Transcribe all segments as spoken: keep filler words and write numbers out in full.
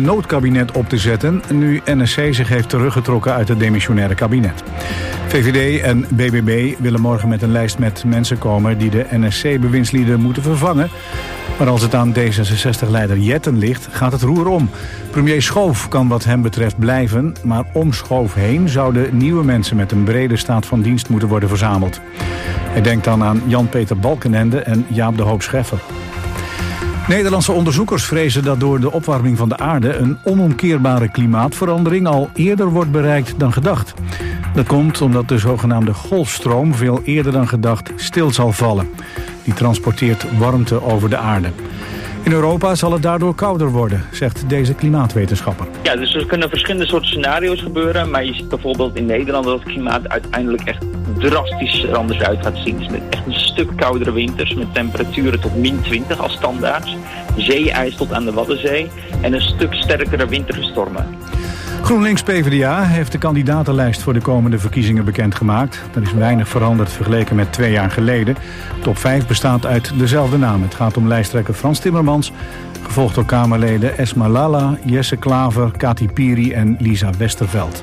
noodkabinet op te zetten, nu N S C zich heeft teruggetrokken uit het demissionaire kabinet. V V D en B B B willen morgen met een lijst met mensen komen die de N S C-bewindslieden moeten vervangen. Maar als het aan D zesenzestig-leider Jetten ligt, gaat het roer om. Premier Schoof kan wat hem betreft blijven, maar om Schoof heen zouden nieuwe mensen met een brede staat van dienst moeten worden verzameld. Hij denkt dan aan Jan-Peter Balkenende en Jaap de Hoop Scheffer. Nederlandse onderzoekers vrezen dat door de opwarming van de aarde een onomkeerbare klimaatverandering al eerder wordt bereikt dan gedacht. Dat komt omdat de zogenaamde golfstroom veel eerder dan gedacht stil zal vallen. Die transporteert warmte over de aarde. In Europa zal het daardoor kouder worden, zegt deze klimaatwetenschapper. Ja, dus er kunnen verschillende soorten scenario's gebeuren. Maar je ziet bijvoorbeeld in Nederland dat het klimaat uiteindelijk echt drastisch er anders uit gaat zien. Dus met echt een stuk koudere winters met temperaturen tot min twintig als standaard. Zeeijs tot aan de Waddenzee en een stuk sterkere wintergestormen. GroenLinks P V D A heeft de kandidatenlijst voor de komende verkiezingen bekendgemaakt. Er is weinig veranderd vergeleken met twee jaar geleden. Top vijf bestaat uit dezelfde naam. Het gaat om lijsttrekker Frans Timmermans, gevolgd door Kamerleden Esma Lalla, Jesse Klaver, Kati Piri en Lisa Westerveld.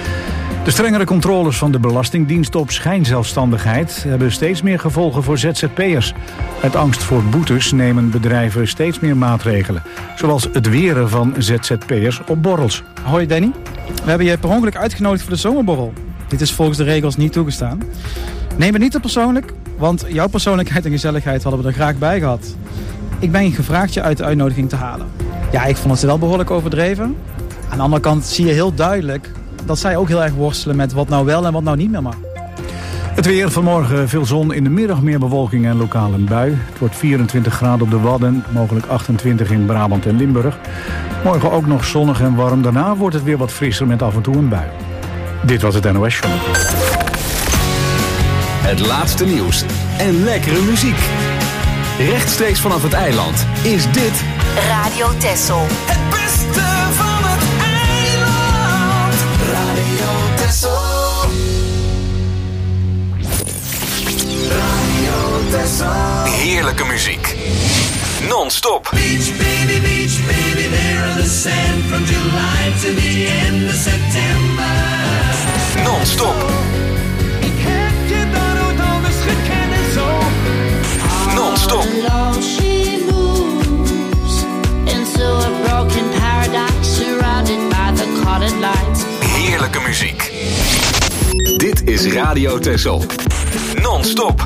De strengere controles van de Belastingdienst op schijnzelfstandigheid hebben steeds meer gevolgen voor Z Z P'ers. Uit angst voor boetes nemen bedrijven steeds meer maatregelen. Zoals het weren van Z Z P'ers op borrels. Hoi Danny, we hebben je per ongeluk uitgenodigd voor de zomerborrel. Dit is volgens de regels niet toegestaan. Neem het niet te persoonlijk, want jouw persoonlijkheid en gezelligheid hadden we er graag bij gehad. Ik ben je gevraagd je uit de uitnodiging te halen. Ja, ik vond het wel behoorlijk overdreven. Aan de andere kant zie je heel duidelijk dat zij ook heel erg worstelen met wat nou wel en wat nou niet meer mag. Het weer vanmorgen, veel zon, in de middag meer bewolking en lokaal een bui. Het wordt vierentwintig graden op de Wadden, mogelijk achtentwintig in Brabant en Limburg. Morgen ook nog zonnig en warm, daarna wordt het weer wat frisser met af en toe een bui. Dit was het N O S Show. Het laatste nieuws en lekkere muziek. Rechtstreeks vanaf het eiland is dit Radio Texel. Het beste van het eiland. Radio Texel. Radio Texel. Heerlijke muziek. Non-stop. Beach baby, beach baby, there on the sand from July to the end of September. Non-stop. Ik heb je daar ooit anders gekend en zo. Non-stop. She moves into a broken paradise surrounded by the colored lights. Heerlijke muziek. Dit is Radio Texel. Non-stop.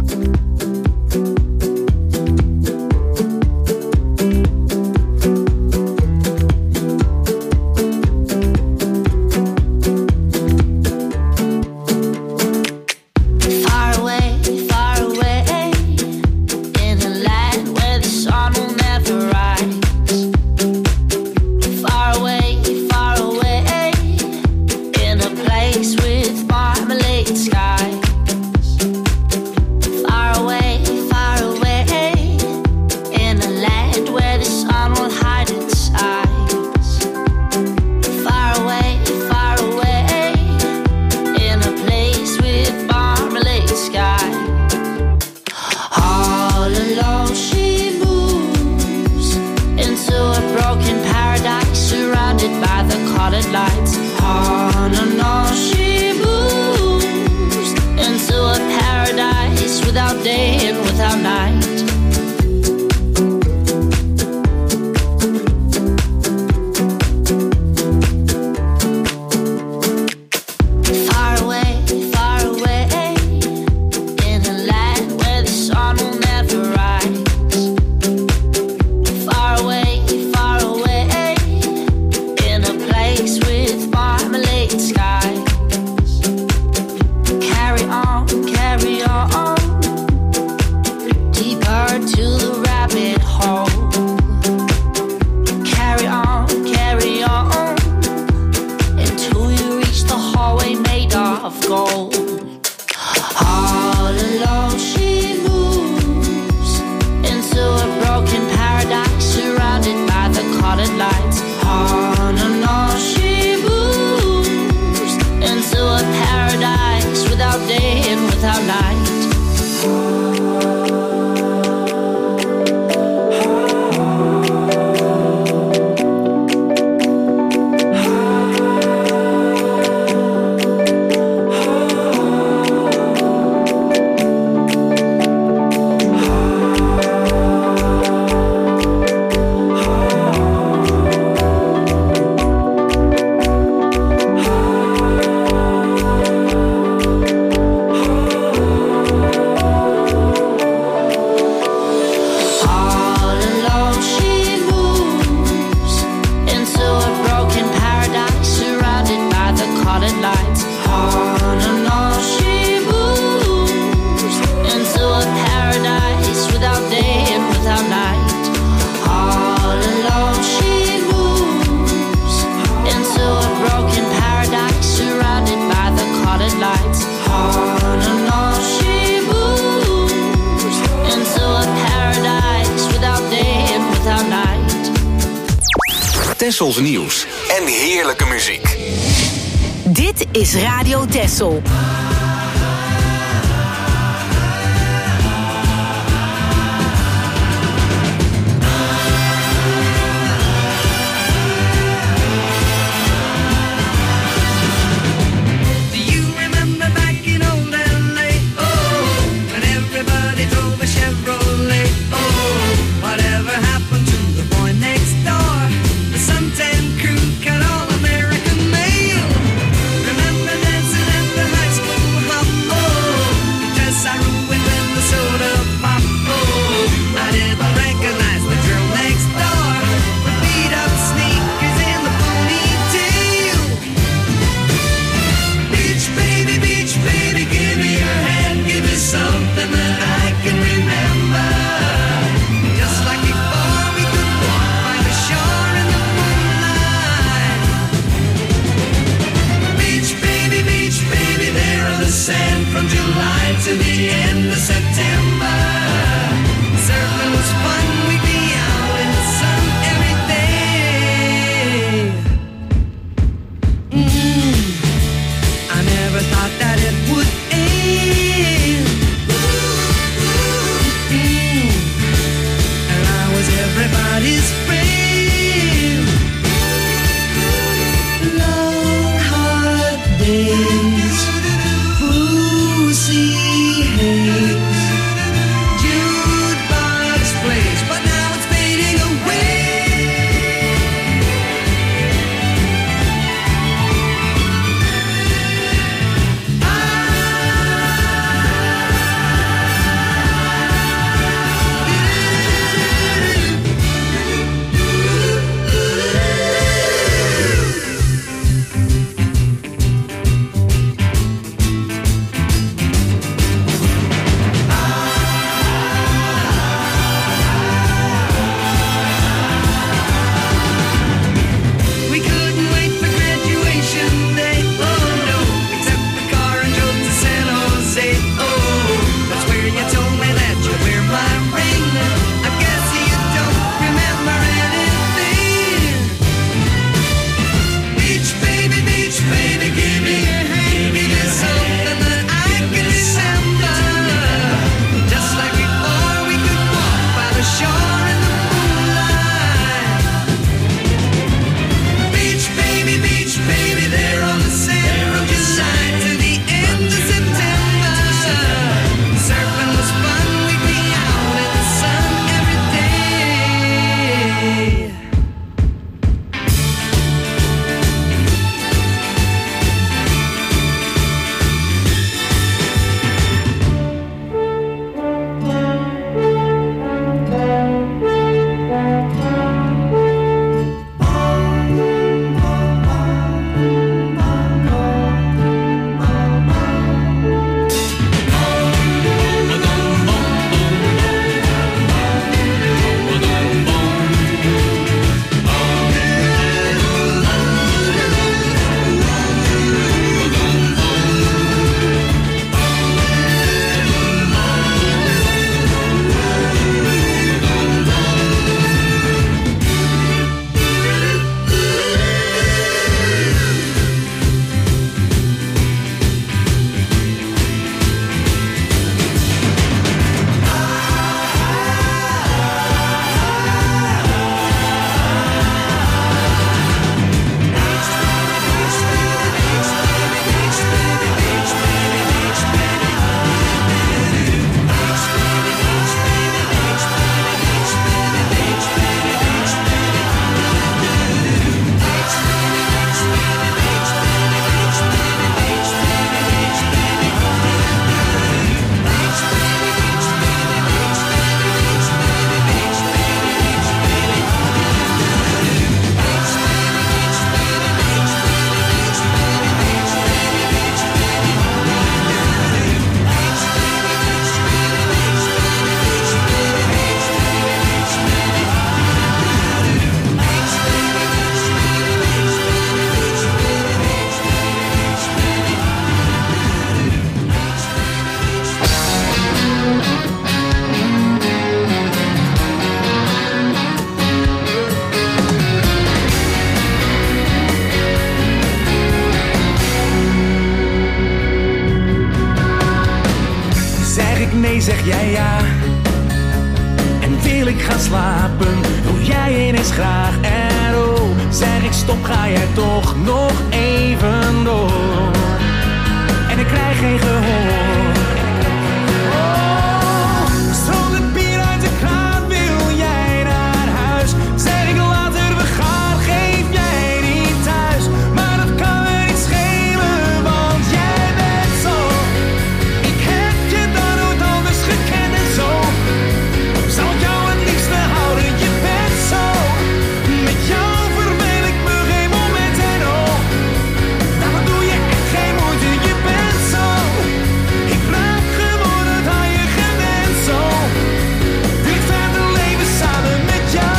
With Tessels nieuws en heerlijke muziek. Dit is Radio Tessel. zeg jij ja. En wil ik gaan slapen, doe jij ineens graag. En oh, zeg ik stop, ga jij toch nog even door. En ik krijg geen gehoor. Oh, stroomt het bier uit de kraan, wil jij naar huis? Zeg ik later, we gaan, geef jij niet thuis. Maar dat kan me niet schelen, want jij bent zo. Ik heb je dan nooit anders gekend en zo. Zal ik jou het liefste houden, je bent zo. Met jou verveel ik me geen moment en oh. Daarvoor doe je echt geen moeite, je bent zo. Ik raak gewoon het aan je gewend zo. Wil ik verder leven samen met jou.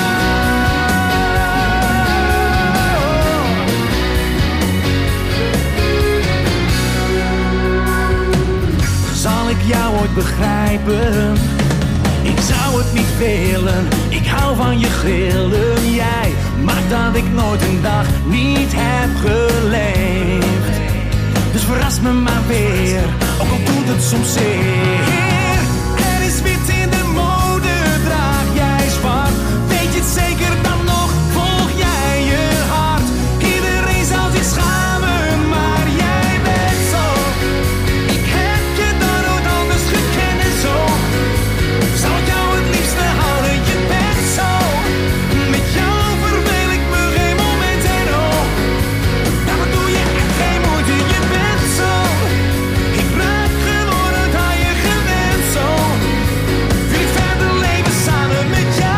Zal ik jou ooit begrijpen? Ik zou het niet willen, ik hou van je grillen. Jij maakt dat ik nooit een dag niet heb geleefd. Dus verras me maar weer, ook al doet het soms zeer. Er is wit in de mode, draag jij zwart. Weet je het zeker dan nog, volg jij je hart. Iedereen zal zich schamen, maar jij bent zo. Ik heb je dan nooit anders gekend en zo. Zal ik jou het liefste houden, je bent zo. Met jou verveel ik me geen moment en oh. Daarvoor doe je echt geen moeite, je bent zo. Ik raak gewoon het aan je gewend zo. Wil ik verder leven samen met jou.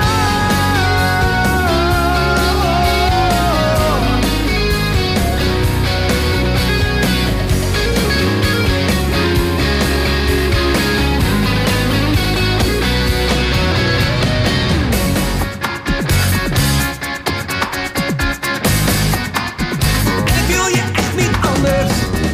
En ik wil je echt niet anders.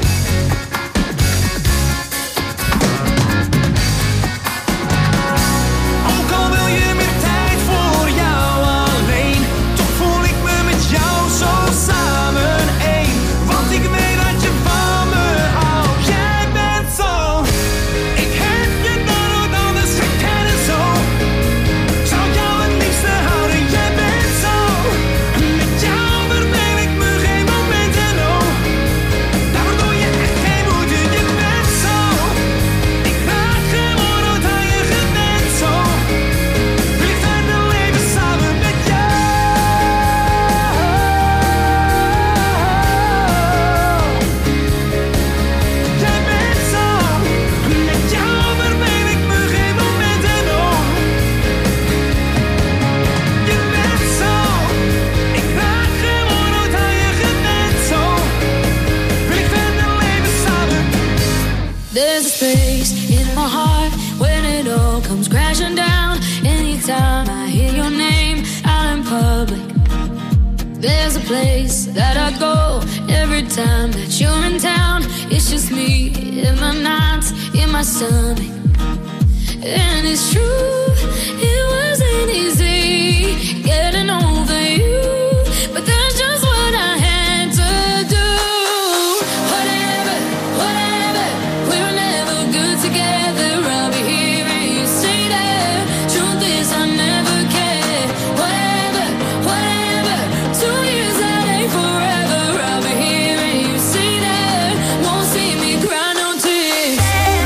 Ook al wil je meer tijd voor jou alleen, toch voel ik me met jou zo samen één. Want ik weet dat je van me houdt, jij bent zo. Ik heb je dan nooit anders gekend en zo. Zou ik jou het liefste houden, jij bent zo. Met jou verveel ik me geen moment en oh. Daarvoor doe je echt geen moeite, je bent zo. Ik raak gewoon nooit aan je gewend zo. Wil ik verder leven samen met jou. Jij bent zo. Met jou verveel ik me geen moment en oh. Je bent zo. Ik raak gewoon nooit aan je gewend zo. Wil ik verder leven samen. There's a space in my heart when it all comes crashing down. Anytime I hear your name out in public, there's a place that I go every time that you're in town. It's just me in my nights, in my stomach. And it's true, it wasn't easy getting over you, but that's just what I had to do. Whatever, whatever, we were never good together. I'll be here and you say that. Truth is I never cared. Whatever, whatever, two years that ain't forever. I'll be here and you say that. Won't see me cry no tears.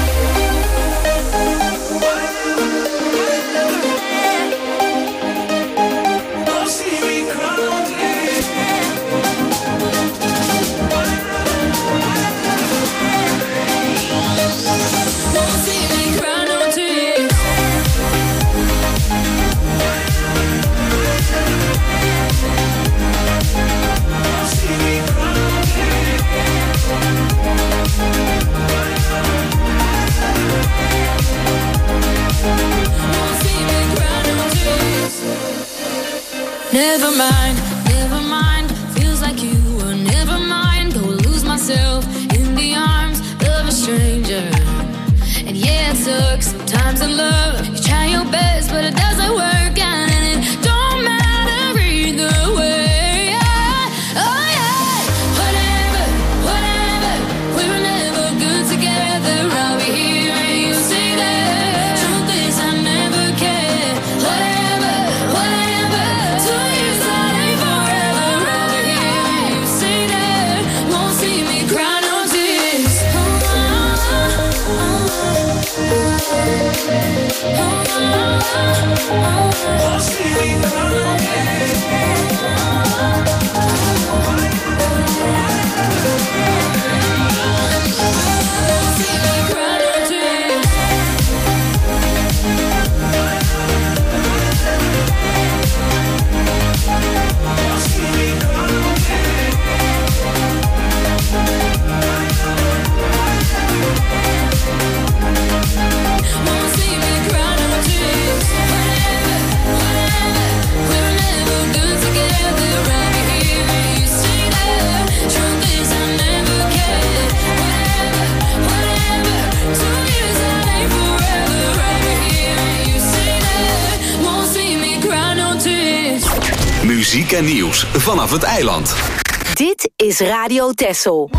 Don't see me crying. Won't see me cry no tears. Don't see me Won't see me cry no tears. Never mind, never mind. Feels like you were never mind. Go lose myself in the arms of a stranger. And yeah, it sucks sometimes in love. You try your best, but it doesn't work out, and it don't matter either way. Yeah. Oh yeah. Whatever, whatever. We were never good together. I'll be here and you say that. muziek en nieuws vanaf het eiland. Dit is Radio Texel.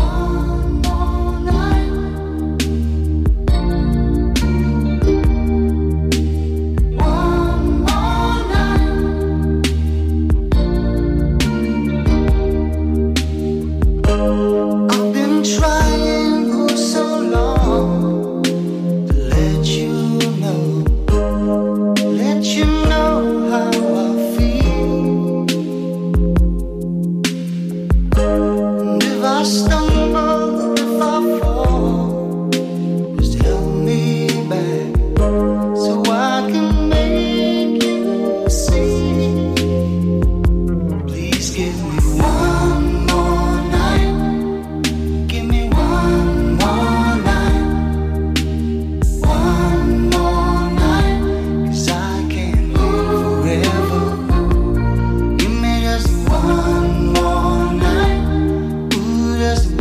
Just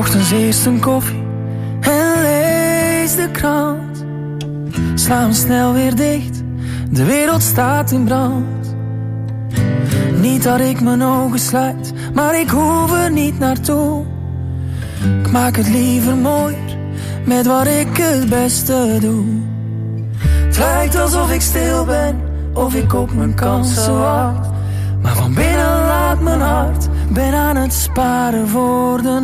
Ochtends eerst een koffie en lees de krant. Sla hem snel weer dicht, de wereld staat in brand. Niet dat ik mijn ogen sluit, maar ik hoef er niet naartoe. Ik maak het liever mooier, met wat ik het beste doe. Het lijkt alsof ik stil ben, of ik op mijn kansen wacht. Maar van binnen laat mijn hart, ben aan het sparen voor de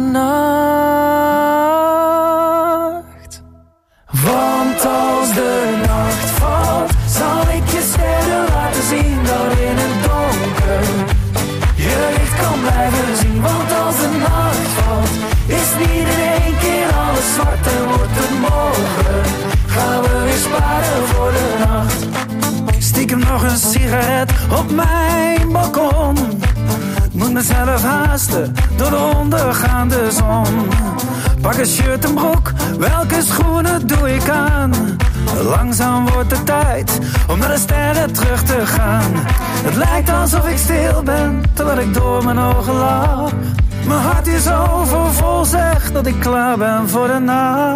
nacht. Want als de nacht valt, zal ik je sterren laten zien daar in het donker. Je licht kan blijven zien, want als de nacht valt, is niet in één keer alles zwart en wordt het morgen. Gaan we weer sparen voor de nacht. Stiekem nog een sigaret op mijn balkon. Moet mezelf haasten door de ondergaande zon. Pak een shirt en broek, welke schoenen doe ik aan? Langzaam wordt het tijd om naar de sterren terug te gaan. Het lijkt alsof ik stil ben, terwijl ik door mijn ogen lach. Mijn hart is overvol, zeg dat ik klaar ben voor de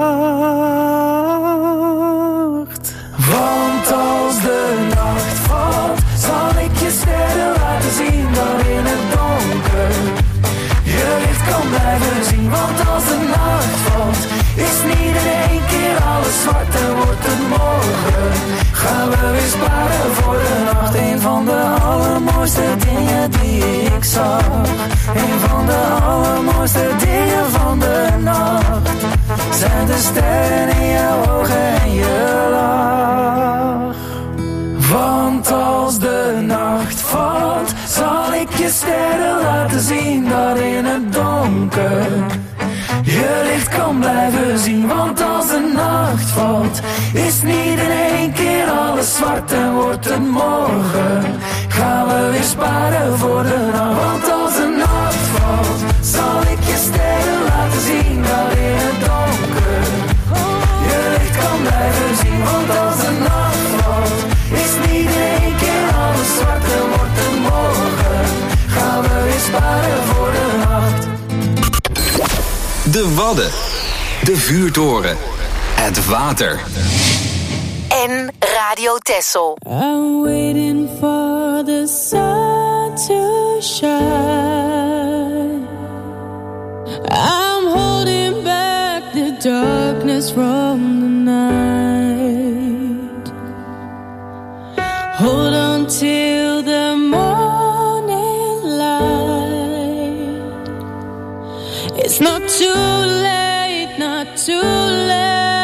nacht. Want als de nacht valt, zal ik je sterren laten zien daar in het donker. Je licht kan blijven zien, want als de nacht valt, is niet in één keer alles zwart en wordt het morgen. Gaan we weer sparen voor de nacht. Een van de allermooiste dingen die ik zag. Een van de allermooiste dingen van de nacht zijn de sterren in jouw ogen en je lach. Want als de nacht valt, zal ik je sterren laten zien daar in het donker. Je licht kan blijven zien, want als de nacht valt, is niet in één keer alles zwart en wordt het morgen. Gaan we weer sparen voor de nacht. Want als de nacht valt, zal ik je sterren laten zien daar in het donker. Je licht kan blijven zien, want als de nacht valt, is niet in één keer alles zwart en wordt het morgen. Gaan we weer sparen voor de nacht. De Wadden, de Vuurtoren, het water. En Radio Texel. I'm waiting for the sun to shine. I'm holding back the darkness from the night. Hold on till the morning light. It's not too late, not too late.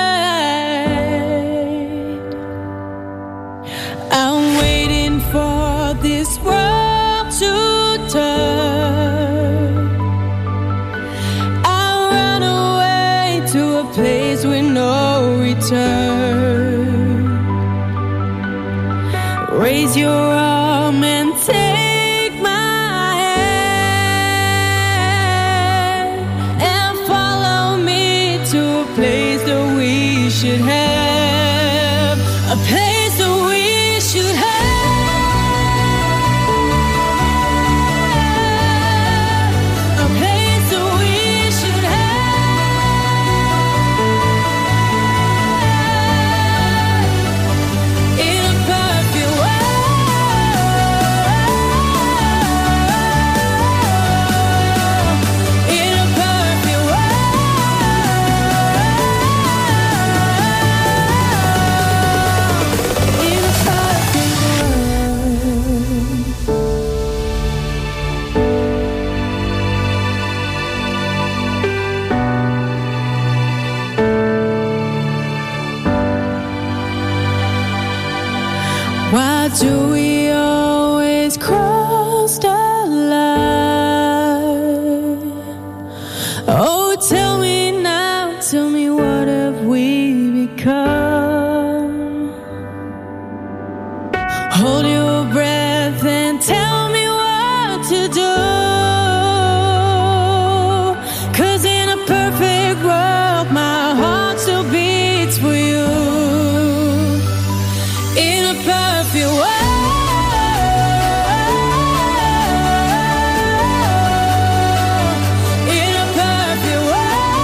I'm waiting for this world to turn. I'll run away to a place with no return. Raise your arm and take my hand and follow me to a place that we should have. A place that we should have. A place that we should have. In a perfect world. In a perfect world. In a perfect Why do we always cross the line? Oh, tell me now, tell me what have we become? Hold your breath and tell me what to do. 'Cause in a perfect world, my heart still beats for you. In a perfect world. In a perfect world.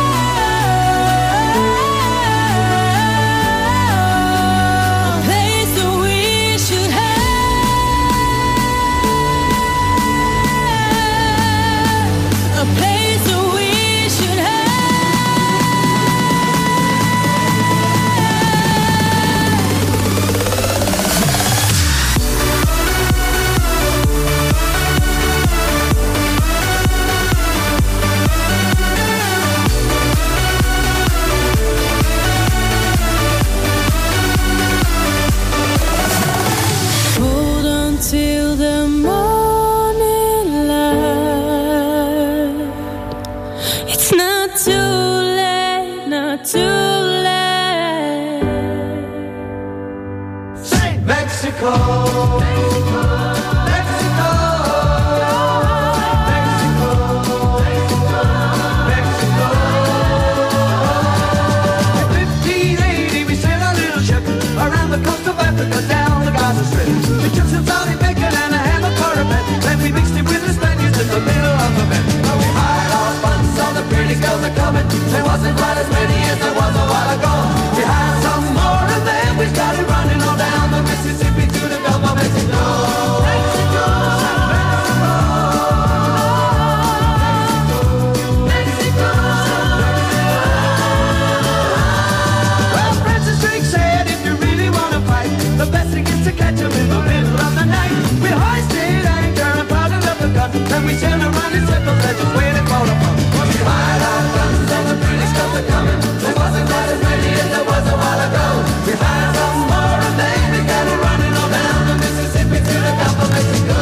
and we turn around in circles, they're just waiting for the fun. We hide our guns, all the British guns are coming. There wasn't quite as many as there was a while ago. We hide some more and then we got it running all down the Mississippi to the Gulf of Mexico.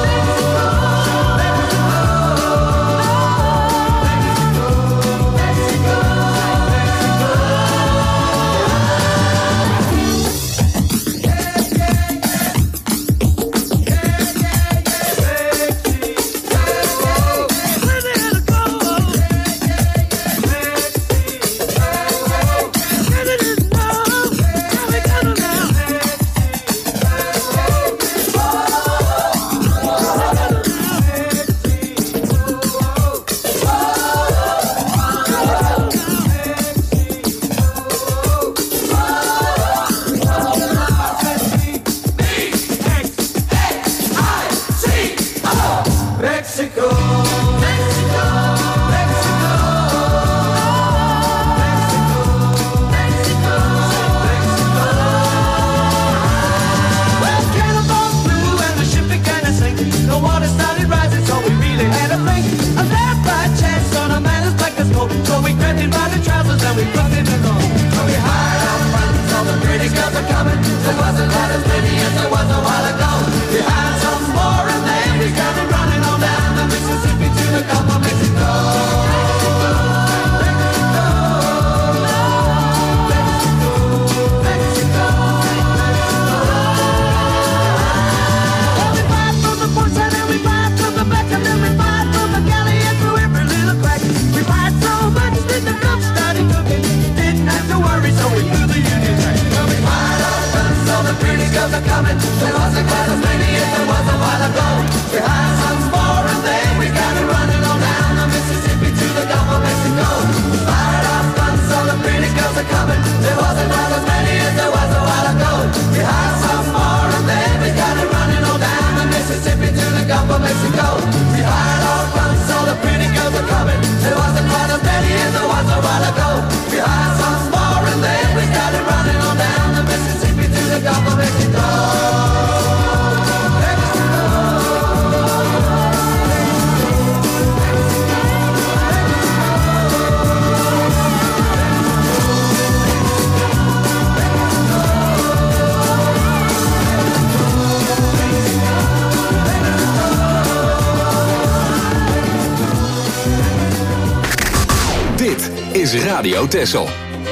is Radio Texel.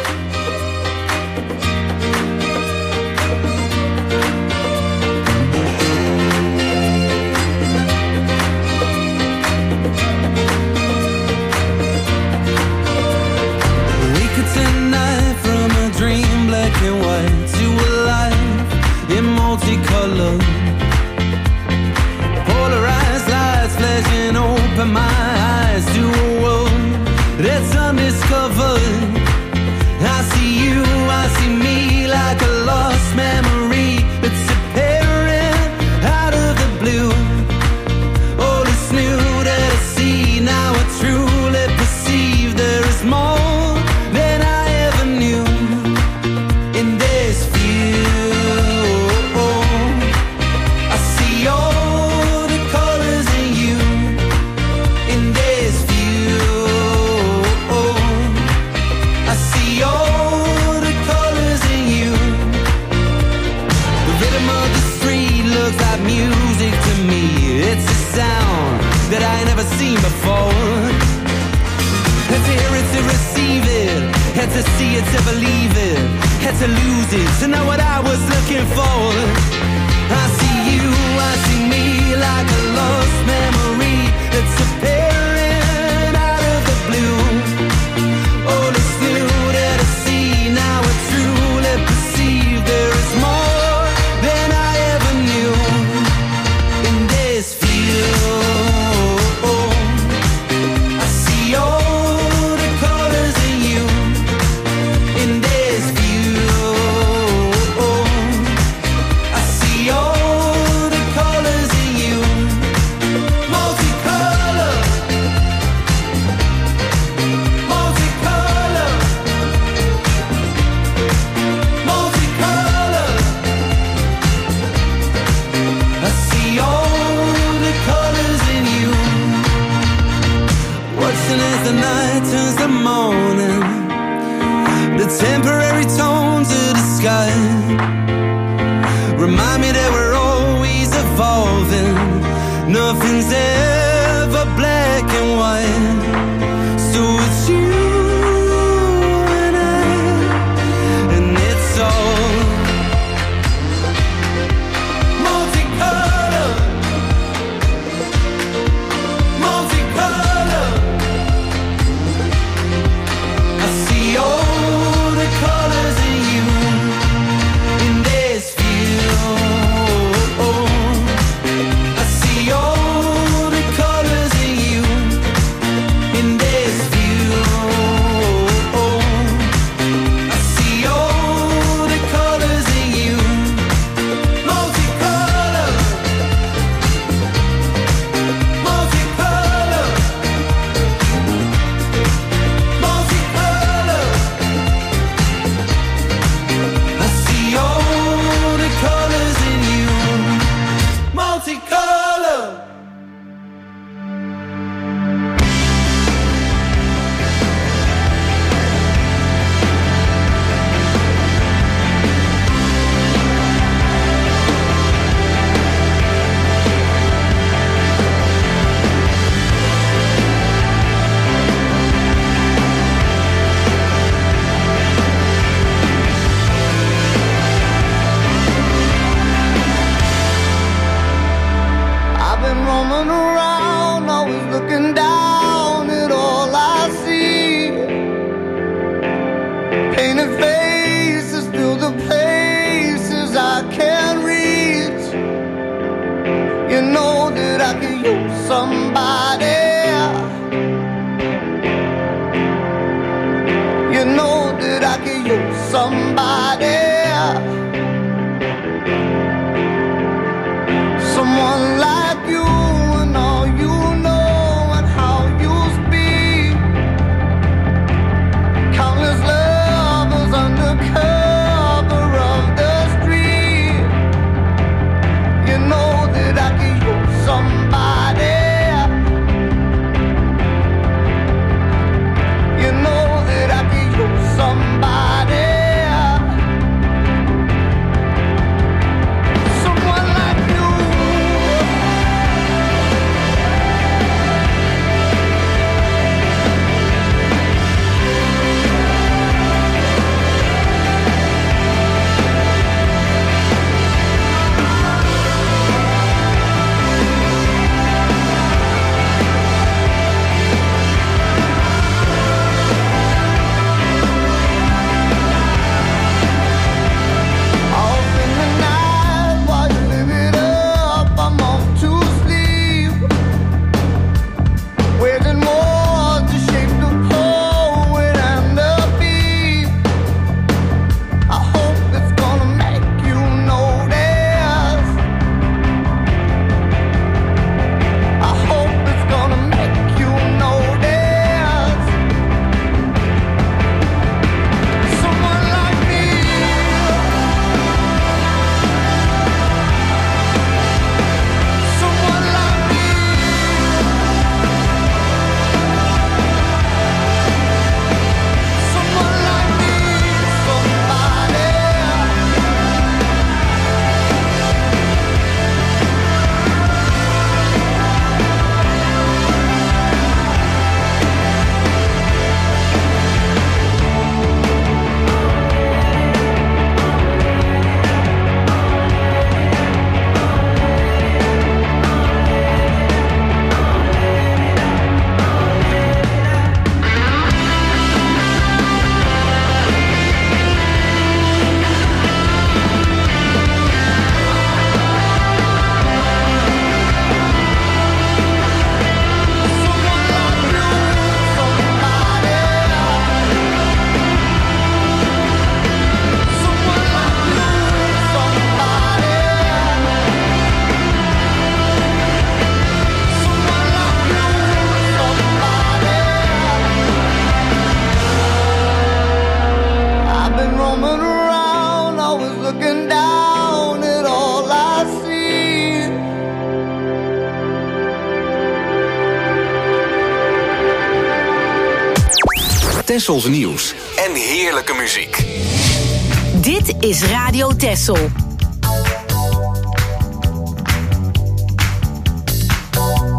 Multicolor, polarized lights flashing open my eyes to a world that's undiscovered. I see you, I see me like a lost memory that's appearing out of the blue. All is new that I see now, I truly perceive there is more than I ever knew in this view. That I ain't never seen before. Had to hear it to receive it, had to see it to believe it, had to lose it to know what I was looking for. I see you, I see me like a lost memory that's appearing out of the blue. All is new that I see now, I truly perceive there is more than I ever knew in this field. Oh nothing's ever black and white. So it's you and I, and it's all multicolor, multicolor. I see all the colors in you in this view. I see all the colors in you in this view. I see all the colors in you, multicolor, multicolor, multicolor. I see all the colors in you, multicolor. I've been roaming around, always looking down at all I see. Painted faces fill the places I can't reach. You know that I could use somebody. You know that I could use somebody. Someone like you and all you know and how you speak. Countless lovers under cover of the street. You know that I could use somebody. You know that I could use somebody. Someone like you. Off in the night while you live it up, I'm off to sleep. Waging war to shape the poet and the beat. I hope it's gonna make you notice. I hope it's gonna make you notice. Someone like me. Someone like me. Someone like me. Somebody. I've been roaming around, always looking down at all I see. Tessels nieuws en heerlijke muziek. Dit is Radio Tessel.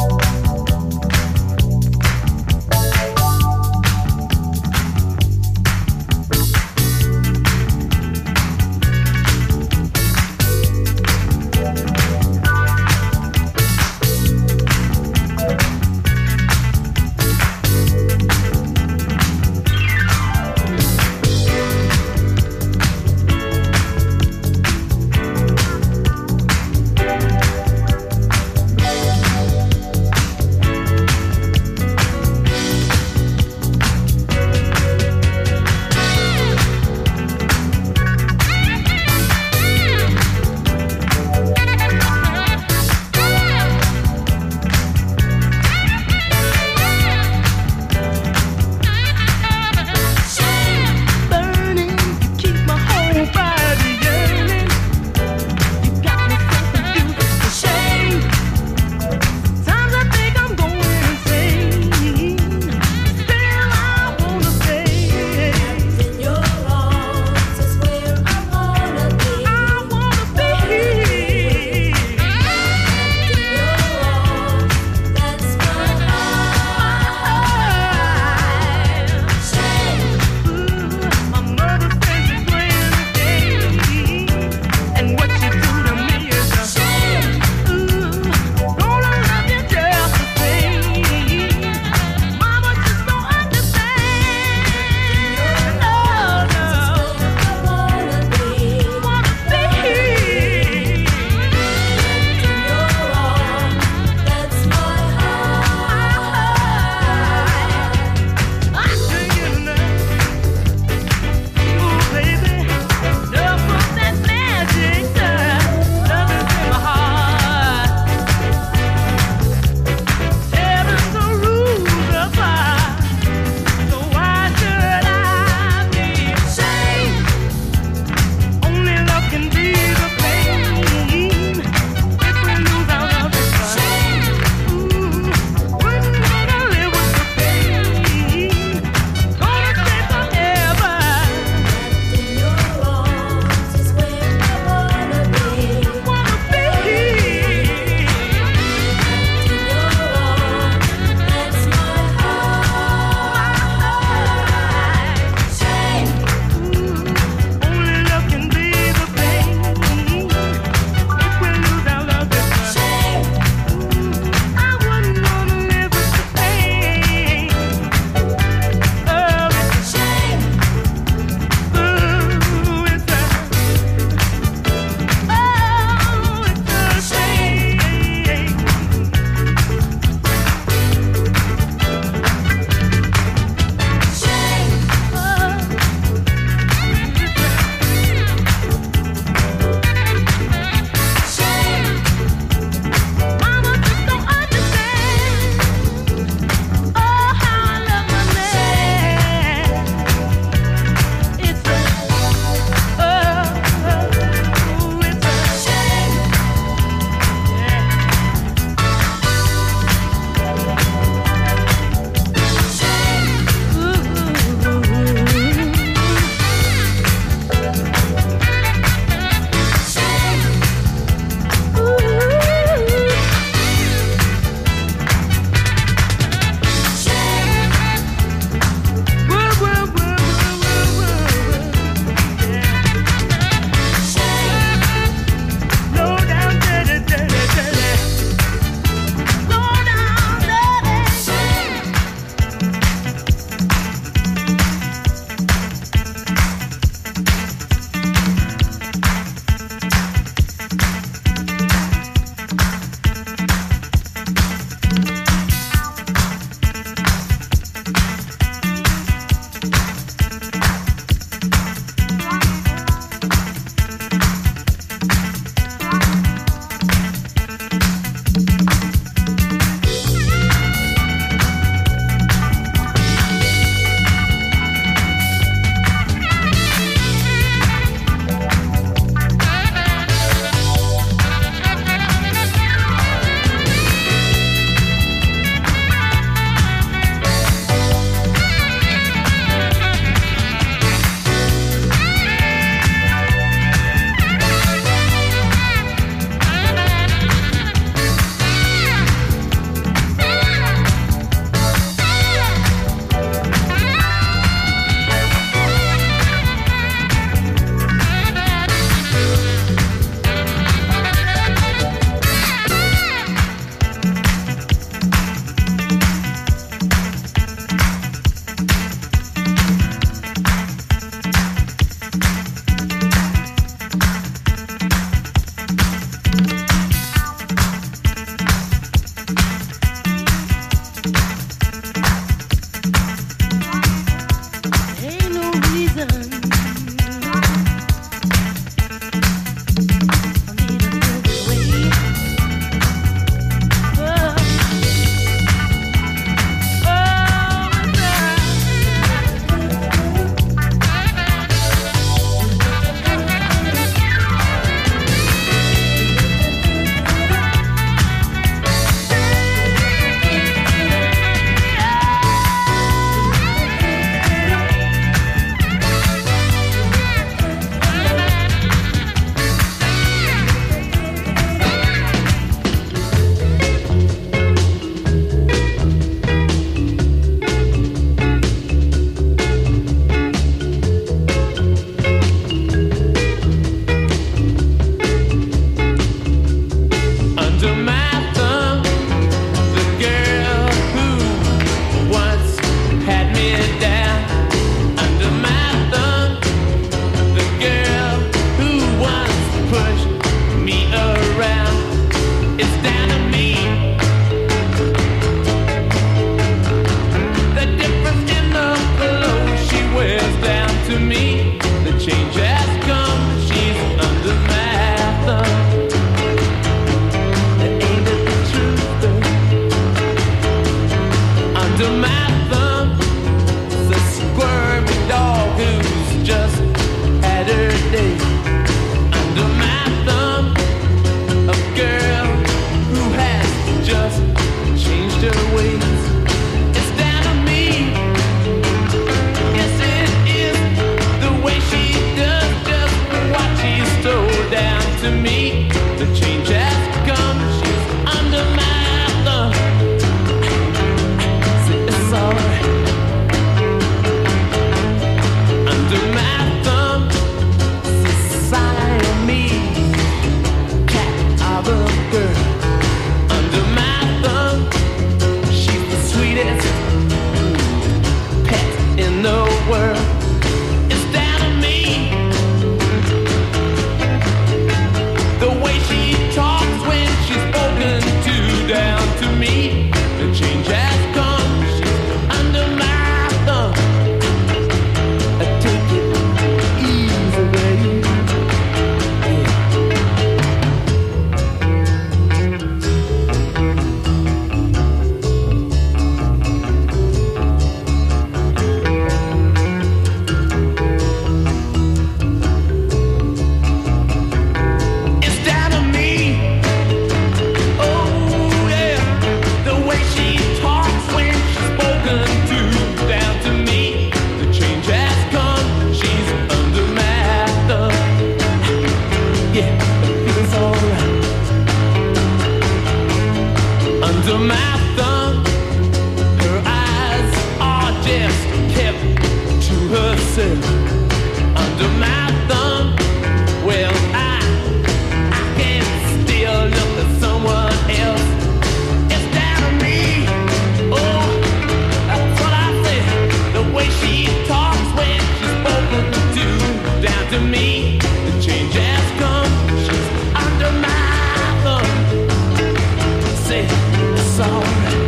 under my thumb. Her eyes are just kept to herself. Under my thumb, well, I, I can still look at someone else instead of me. Oh, that's what I said. The way she talks when she's spoken to, down to me, the change has come. She's under my thumb. Say it's alright.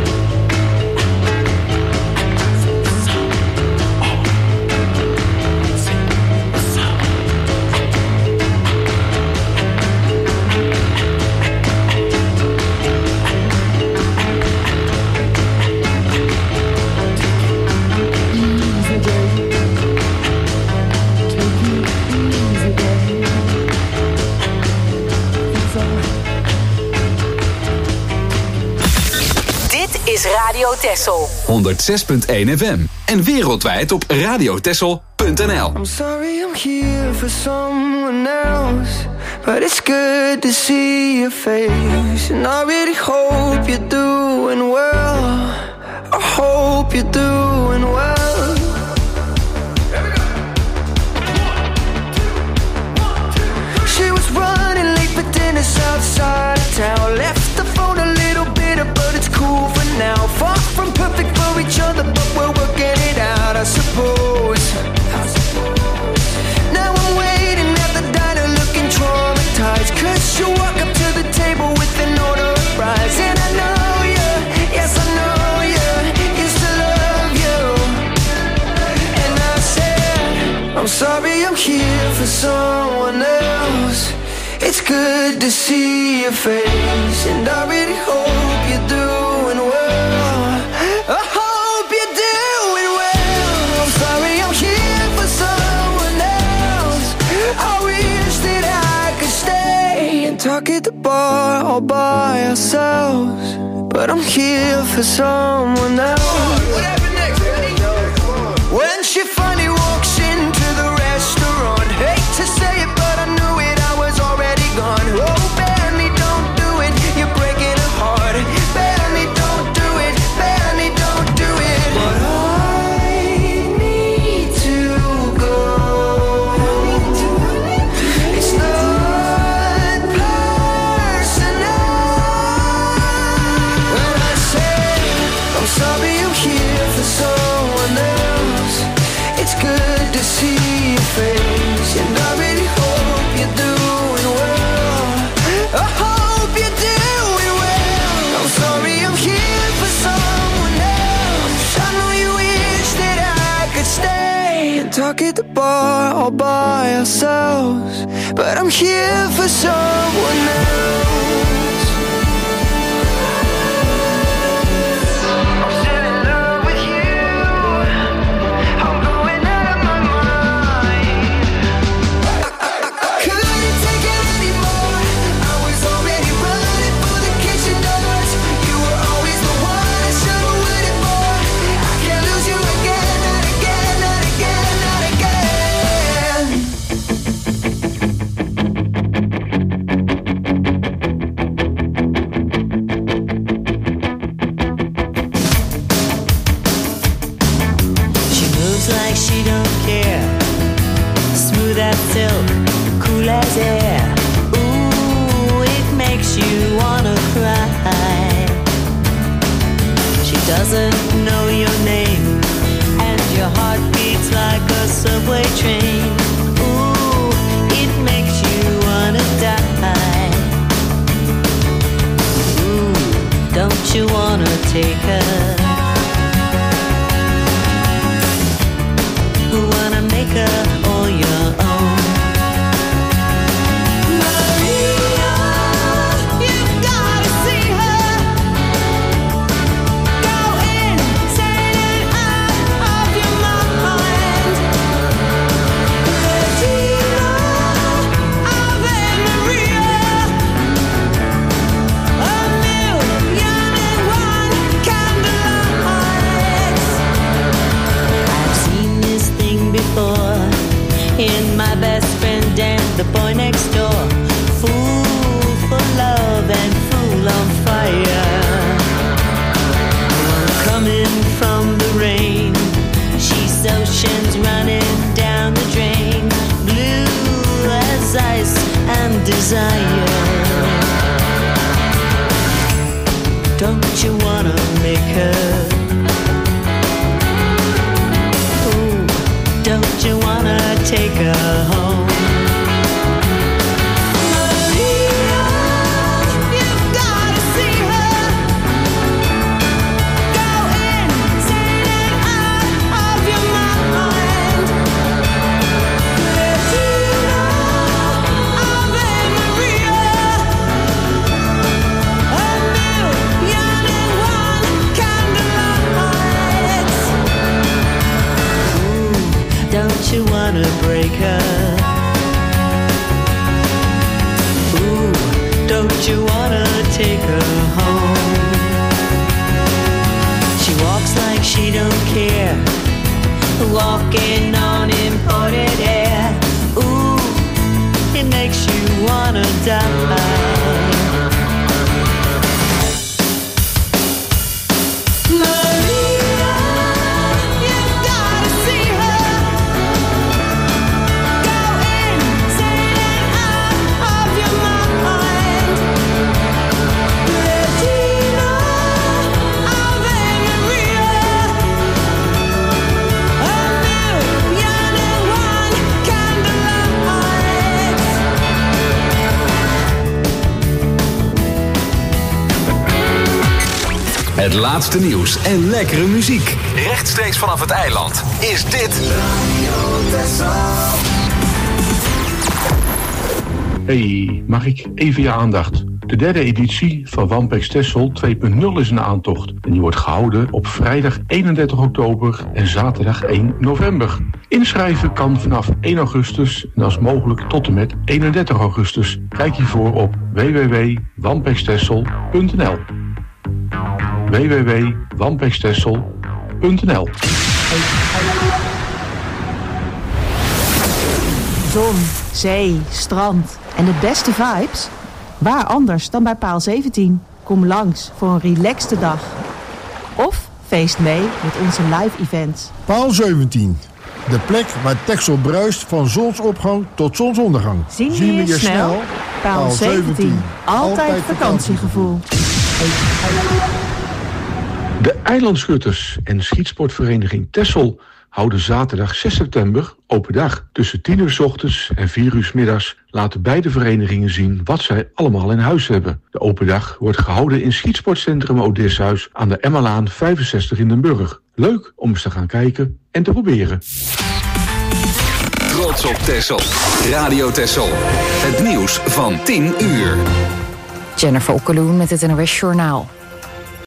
Is Radio Texel honderd zes punt één F M en wereldwijd op radiotexel punt n l. I'm sorry I'm here for someone else, but it's good to see your face. And I really hope you're doing well. I hope you're doing well. She was running late for dinner outside of town. Left the phone a little bitter, but it's cool for now. Far from perfect for each other, but we're working it out, I suppose. Now I'm waiting at the diner looking traumatized, cause you walk up to the table with an order of fries. And I know you, yes I know you, used to love you. And I said, I'm sorry I'm here for someone else. It's good to see your face, and I really hope you're doing well. I hope you're doing well. I'm sorry I'm here for someone else. I wish that I could stay and talk at the bar all by ourselves, but I'm here for someone else. What happened next? When she finally walks into the restaurant, hate to say it, but I knew it, I was already gone. Oh, Benny, don't do it, you're breaking her heart. Benny, don't do it, Benny, don't do it. But I need to go. It's not personal. When I say I'm sorry I'm here for someone else, it's good to see your face, and I really hope you're doing well. I hope you're doing well. I'm sorry I'm here for someone else. I know you wish that I could stay and talk at the bar all by ourselves, but I'm here for someone else. I'm still in love with you. I'm going out of my mind. I couldn't take it anymore. I was already running for the kitchen doors. You were always the one I should have waited for. I can't lose you again, not again, not again, not again. She moves like she don't care. Smooth as silk, cool as air. Ooh, it makes you wanna cry. She doesn't know your name, and your heart beats like a subway train. Ooh, it makes you wanna die. Ooh, don't you wanna take her? Wanna make her all your own. Maria, you've gotta see her. Go insane and out of your mind. Regina, Ave Maria. A million and one candlelight. Don't you wanna make her? Ooh, don't you wanna take her home? Maria, you've gotta see her. Go insane and out of your mind. Bettina, Ave Maria. A million and one candlelights. Ooh, don't you wanna break her? Ooh, don't you wanna take her home? She walks like she don't care, walking on imported air. Ooh, it makes you wanna die. Maria, you've gotta see her. Go insane and out of your mind. Bettina, Ave Maria. A million and one candlelights. Het laatste nieuws en lekkere muziek. Rechtstreeks vanaf het eiland is dit... Hey, mag ik even je aandacht? De derde editie van Wampex Texel twee punt nul is een aantocht. En die wordt gehouden op vrijdag eenendertig oktober en zaterdag één november. Inschrijven kan vanaf één augustus en als mogelijk tot en met eenendertig augustus. Kijk hiervoor op w w w punt wampex texel punt n l. w w w punt wampex texel punt n l. Zon, zee, strand en de beste vibes? Waar anders dan bij Paal zeventien? Kom langs voor een relaxte dag. Of feest mee met onze live events. Paal zeventien. De plek waar Texel bruist van zonsopgang tot zonsondergang. Zien we je snel? Paal zeventien. Altijd vakantiegevoel. De Eilandschutters en schietsportvereniging Texel houden zaterdag zes september open dag. Tussen tien uur 's ochtends en vier uur 's middags laten beide verenigingen zien wat zij allemaal in huis hebben. De open dag wordt gehouden in schietsportcentrum Odysseus aan de Emmalaan vijfenzestig in Den Burg. Leuk om eens te gaan kijken en te proberen. Trots op Texel. Radio Texel. Het nieuws van tien uur. Jennifer Okkeloen met het N O S Journaal.